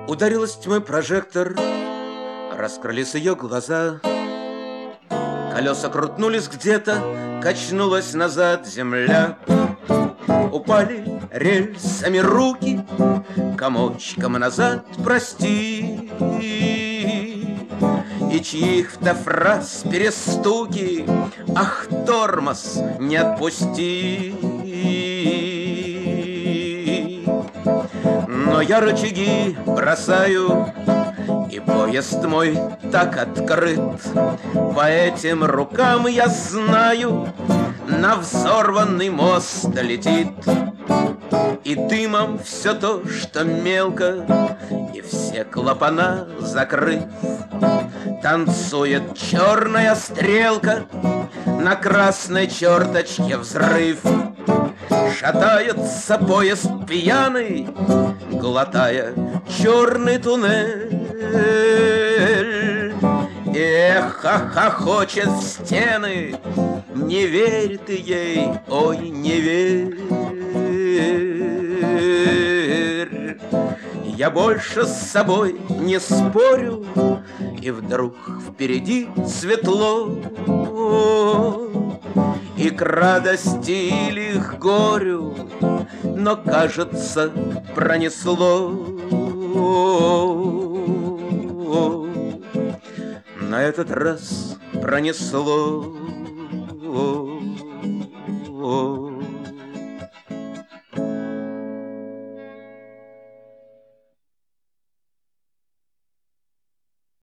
Ударил из тьмы прожектор, раскрылись ее глаза. Колеса крутнулись где-то, качнулась назад земля. Упали рельсами руки, комочком назад прости. И чьих-то фраз перестуки, ах, тормоз, не отпусти. Но я рычаги бросаю, и поезд мой так открыт. По этим рукам я знаю, на взорванный мост долетит. И дымом все то, что мелко, и все клапана закрыв, танцует черная стрелка, на красной черточке взрыв. Шатается поезд пьяный, глотая черный туннель. Эхо хохочет в стены, не верь ты ей, ой, не верь. Я больше с собой не спорю, и вдруг впереди светло, и к радости или к горю, но, кажется, пронесло. На этот раз пронесло.